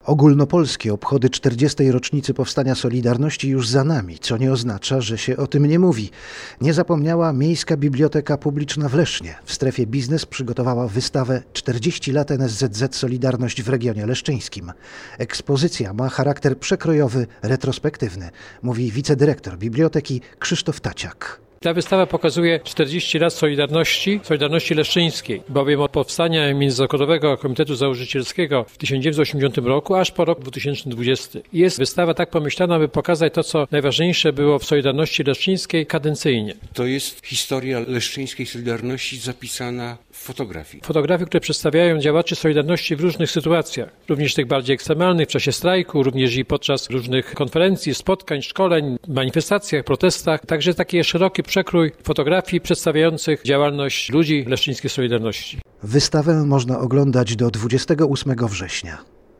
Ogólnopolskie obchody 40. rocznicy powstania Solidarności już za nami, co nie oznacza, że się o tym nie mówi. Nie zapomniała Miejska Biblioteka Publiczna w Lesznie. W strefie biznes przygotowała wystawę 40 lat NSZZ Solidarność w regionie leszczyńskim. Ekspozycja ma charakter przekrojowy, retrospektywny, mówi wicedyrektor biblioteki Krzysztof Taciak. Ta wystawa pokazuje 40 lat Solidarności Leszczyńskiej, bowiem od powstania Międzynarodowego Komitetu Założycielskiego w 1980 roku aż po rok 2020. Jest wystawa tak pomyślana, aby pokazać to, co najważniejsze było w Solidarności Leszczyńskiej kadencyjnie. To jest historia leszczyńskiej Solidarności zapisana w fotografii. Fotografie, które przedstawiają działaczy Solidarności w różnych sytuacjach, również tych bardziej ekstremalnych, w czasie strajku, również i podczas różnych konferencji, spotkań, szkoleń, manifestacjach, protestach. Także taki szeroki przekrój fotografii przedstawiających działalność ludzi leszczyńskiej Solidarności. Wystawę można oglądać do 28 września.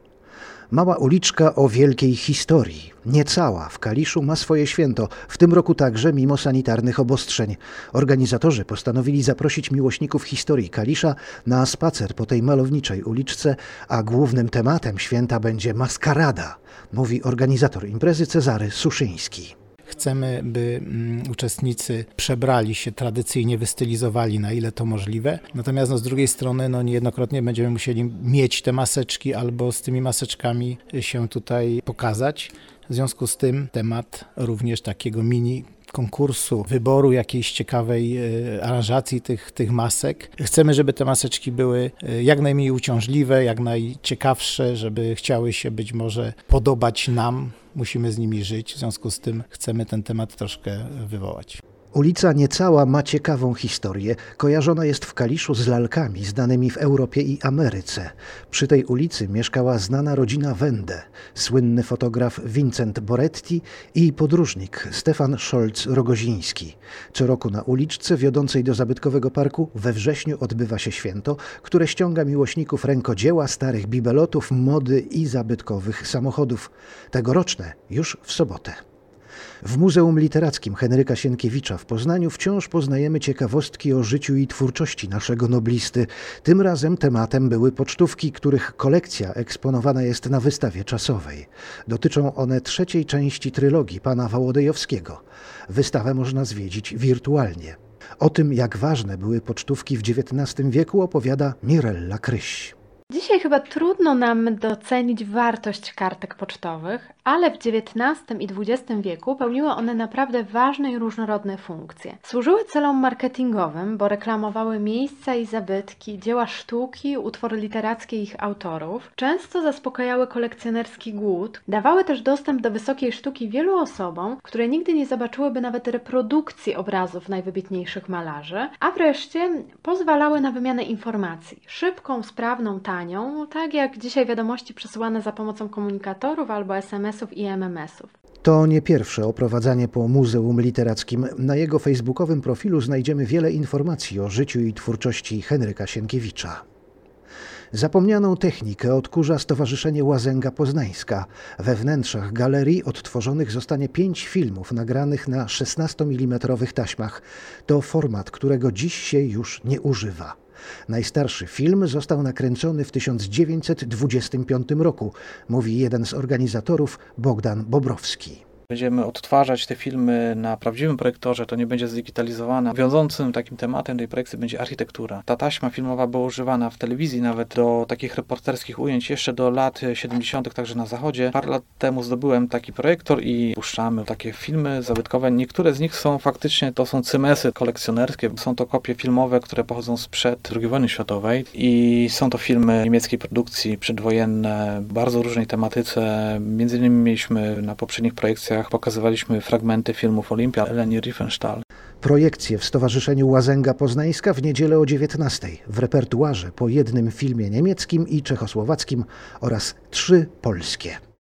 Mała uliczka o wielkiej historii. Niecała w Kaliszu ma swoje święto, w tym roku także mimo sanitarnych obostrzeń. Organizatorzy postanowili zaprosić miłośników historii Kalisza na spacer po tej malowniczej uliczce, a głównym tematem święta będzie maskarada, mówi organizator imprezy Cezary Suszyński. Chcemy, by uczestnicy przebrali się tradycyjnie, wystylizowali, na ile to możliwe. Natomiast z drugiej strony niejednokrotnie będziemy musieli mieć te maseczki albo z tymi maseczkami się tutaj pokazać. W związku z tym temat również takiego mini konkursu, wyboru jakiejś ciekawej aranżacji tych masek. Chcemy, żeby te maseczki były jak najmniej uciążliwe, jak najciekawsze, żeby chciały się być może podobać nam. Musimy z nimi żyć, w związku z tym chcemy ten temat troszkę wywołać. Ulica Niecała ma ciekawą historię. Kojarzona jest w Kaliszu z lalkami znanymi w Europie i Ameryce. Przy tej ulicy mieszkała znana rodzina Wende, słynny fotograf Vincent Boretti i podróżnik Stefan Scholz-Rogoziński. Co roku na uliczce wiodącej do zabytkowego parku we wrześniu odbywa się święto, które ściąga miłośników rękodzieła, starych bibelotów, mody i zabytkowych samochodów. Tegoroczne już w sobotę. W Muzeum Literackim Henryka Sienkiewicza w Poznaniu wciąż poznajemy ciekawostki o życiu i twórczości naszego noblisty. Tym razem tematem były pocztówki, których kolekcja eksponowana jest na wystawie czasowej. Dotyczą one trzeciej części trylogii pana Wołodyjowskiego. Wystawę można zwiedzić wirtualnie. O tym, jak ważne były pocztówki w XIX wieku, opowiada Mirella Kryś. Dzisiaj chyba trudno nam docenić wartość kartek pocztowych, ale w XIX i XX wieku pełniły one naprawdę ważne i różnorodne funkcje. Służyły celom marketingowym, bo reklamowały miejsca i zabytki, dzieła sztuki, utwory literackie ich autorów. Często zaspokajały kolekcjonerski głód, dawały też dostęp do wysokiej sztuki wielu osobom, które nigdy nie zobaczyłyby nawet reprodukcji obrazów najwybitniejszych malarzy, a wreszcie pozwalały na wymianę informacji, szybką, sprawną, tanią, tak jak dzisiaj wiadomości przesyłane za pomocą komunikatorów albo SMS-ów i MMS-ów. To nie pierwsze oprowadzanie po Muzeum Literackim. Na jego facebookowym profilu znajdziemy wiele informacji o życiu i twórczości Henryka Sienkiewicza. Zapomnianą technikę odkurza Stowarzyszenie Łazęga Poznańska. We wnętrzach galerii odtworzonych zostanie 5 filmów nagranych na 16 mm taśmach. To format, którego dziś się już nie używa. Najstarszy film został nakręcony w 1925 roku, mówi jeden z organizatorów Bogdan Bobrowski. Będziemy odtwarzać te filmy na prawdziwym projektorze, to nie będzie zdigitalizowane. Wiążącym takim tematem tej projekcji będzie architektura. Ta taśma filmowa była używana w telewizji nawet do takich reporterskich ujęć jeszcze do lat 70., także na zachodzie. Parę lat temu zdobyłem taki projektor i puszczamy takie filmy zabytkowe. Niektóre z nich są faktycznie, to są cymesy kolekcjonerskie. Są to kopie filmowe, które pochodzą sprzed II wojny światowej i są to filmy niemieckiej produkcji przedwojenne, bardzo różnej tematyce. Między innymi mieliśmy na poprzednich projekcjach pokazywaliśmy fragmenty filmów Olimpia, Leni Riefenstahl. Projekcje w Stowarzyszeniu Łazęga Poznańska w niedzielę o 19:00. W repertuarze po jednym filmie niemieckim i czechosłowackim oraz 3 polskie.